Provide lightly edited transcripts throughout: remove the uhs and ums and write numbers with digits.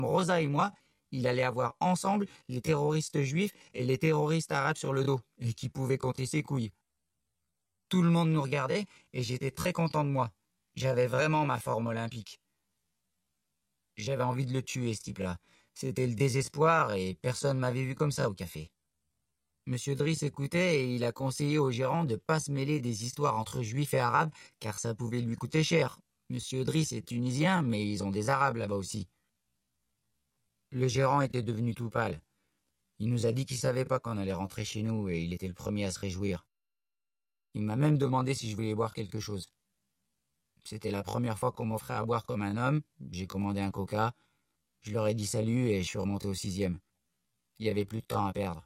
Rosa et moi, il allait avoir ensemble les terroristes juifs et les terroristes arabes sur le dos, et qui pouvaient compter ses couilles. Tout le monde nous regardait, et j'étais très content de moi. J'avais vraiment ma forme olympique. J'avais envie de le tuer, ce type-là. C'était le désespoir, et personne m'avait vu comme ça au café. Monsieur Driss écoutait, et il a conseillé au gérant de pas se mêler des histoires entre juifs et arabes, car ça pouvait lui coûter cher. Monsieur Driss est tunisien, mais ils ont des arabes là-bas aussi. Le gérant était devenu tout pâle. Il nous a dit qu'il savait pas qu'on allait rentrer chez nous et il était le premier à se réjouir. Il m'a même demandé si je voulais boire quelque chose. C'était la première fois qu'on m'offrait à boire comme un homme. J'ai commandé un coca. Je leur ai dit salut et je suis remonté au 6e. Il y avait plus de temps à perdre.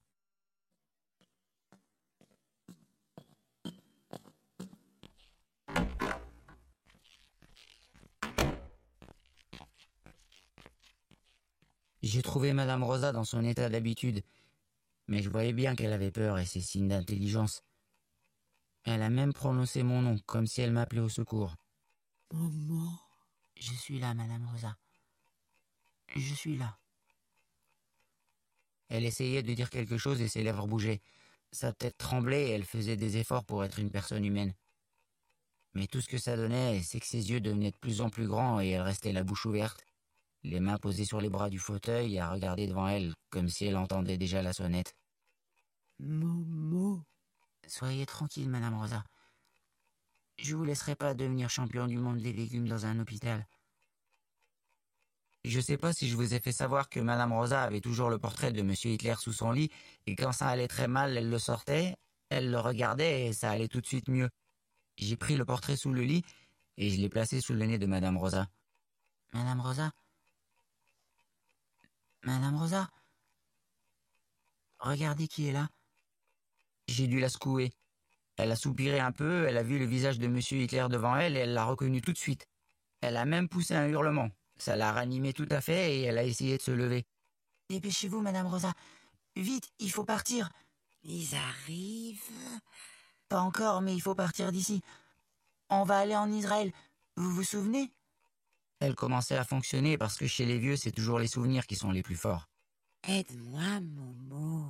J'ai trouvé Madame Rosa dans son état d'habitude, mais je voyais bien qu'elle avait peur et ses signes d'intelligence. Elle a même prononcé mon nom, comme si elle m'appelait au secours. Maman. Je suis là, Madame Rosa. Je suis là. Elle essayait de dire quelque chose et ses lèvres bougeaient. Sa tête tremblait et elle faisait des efforts pour être une personne humaine. Mais tout ce que ça donnait, c'est que ses yeux devenaient de plus en plus grands et elle restait la bouche ouverte, les mains posées sur les bras du fauteuil et à regarder devant elle, comme si elle entendait déjà la sonnette. Maman. Soyez tranquille, Madame Rosa. Je vous laisserai pas devenir champion du monde des légumes dans un hôpital. Je sais pas si je vous ai fait savoir que Madame Rosa avait toujours le portrait de Monsieur Hitler sous son lit, et quand ça allait très mal, elle le sortait, elle le regardait et ça allait tout de suite mieux. J'ai pris le portrait sous le lit et je l'ai placé sous le nez de Madame Rosa. Madame Rosa? Madame Rosa? Regardez qui est là. J'ai dû la secouer. Elle a soupiré un peu, elle a vu le visage de Monsieur Hitler devant elle et elle l'a reconnu tout de suite. Elle a même poussé un hurlement. Ça l'a ranimée tout à fait et elle a essayé de se lever. Dépêchez-vous, Madame Rosa. Vite, il faut partir. Ils arrivent. Pas encore, mais il faut partir d'ici. On va aller en Israël. Vous vous souvenez? Elle commençait à fonctionner parce que chez les vieux, c'est toujours les souvenirs qui sont les plus forts. Aide-moi, Momo.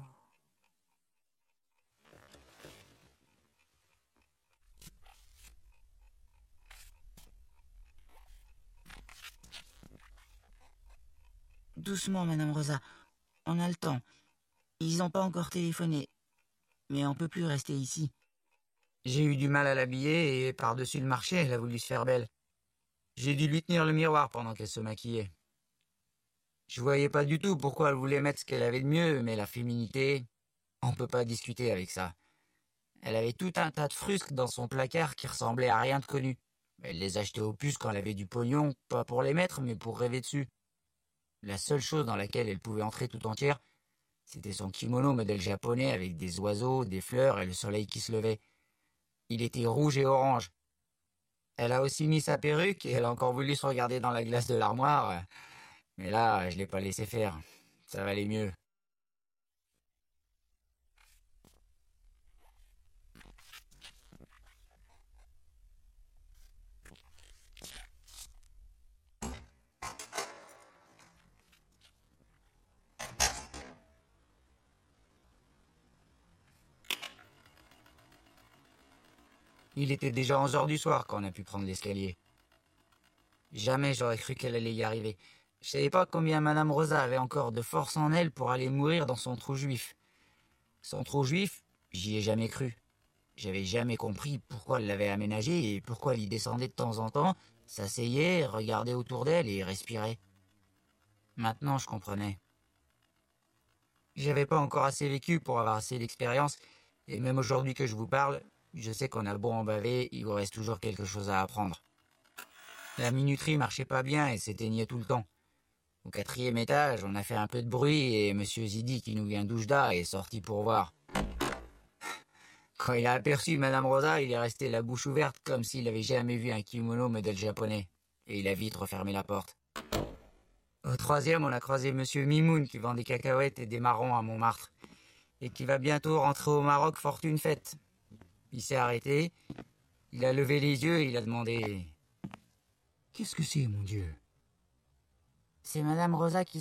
Doucement, Madame Rosa. On a le temps. Ils n'ont pas encore téléphoné. Mais on peut plus rester ici. J'ai eu du mal à l'habiller et par-dessus le marché, elle a voulu se faire belle. J'ai dû lui tenir le miroir pendant qu'elle se maquillait. Je voyais pas du tout pourquoi elle voulait mettre ce qu'elle avait de mieux, mais la féminité, on peut pas discuter avec ça. Elle avait tout un tas de frusques dans son placard qui ressemblaient à rien de connu. Elle les achetait aux puces quand elle avait du pognon, pas pour les mettre, mais pour rêver dessus. La seule chose dans laquelle elle pouvait entrer tout entière, c'était son kimono modèle japonais avec des oiseaux, des fleurs et le soleil qui se levait. Il était rouge et orange. Elle a aussi mis sa perruque et elle a encore voulu se regarder dans la glace de l'armoire. Mais là, je l'ai pas laissé faire. Ça valait mieux. Il était déjà 11 heures du soir quand on a pu prendre l'escalier. Jamais j'aurais cru qu'elle allait y arriver. Je savais pas combien Madame Rosa avait encore de force en elle pour aller mourir dans son trou juif. Son trou juif, j'y ai jamais cru. J'avais jamais compris pourquoi elle l'avait aménagé et pourquoi elle y descendait de temps en temps, s'asseyait, regardait autour d'elle et respirait. Maintenant, je comprenais. J'avais pas encore assez vécu pour avoir assez d'expérience, et même aujourd'hui que je vous parle, je sais qu'on a beau en baver, il vous reste toujours quelque chose à apprendre. La minuterie marchait pas bien et s'éteignait tout le temps. Au 4e étage, on a fait un peu de bruit et Monsieur Zidi, qui nous vient d'Oujda, est sorti pour voir. Quand il a aperçu Madame Rosa, il est resté la bouche ouverte comme s'il avait jamais vu un kimono modèle japonais. Et il a vite refermé la porte. Au 3e, on a croisé Monsieur Mimoun qui vend des cacahuètes et des marrons à Montmartre. Et qui va bientôt rentrer au Maroc fortune faite. Il s'est arrêté, il a levé les yeux et il a demandé « Qu'est-ce que c'est, mon Dieu ?» C'est Madame Rosa qui